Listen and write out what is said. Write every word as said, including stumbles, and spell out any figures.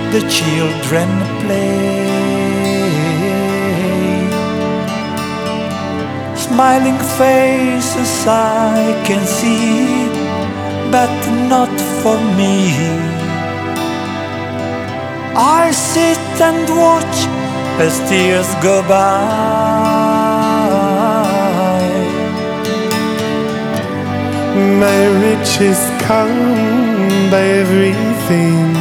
the children play. Smiling faces I can see, but not for me. I sit and watch as tears go by. My riches come by everything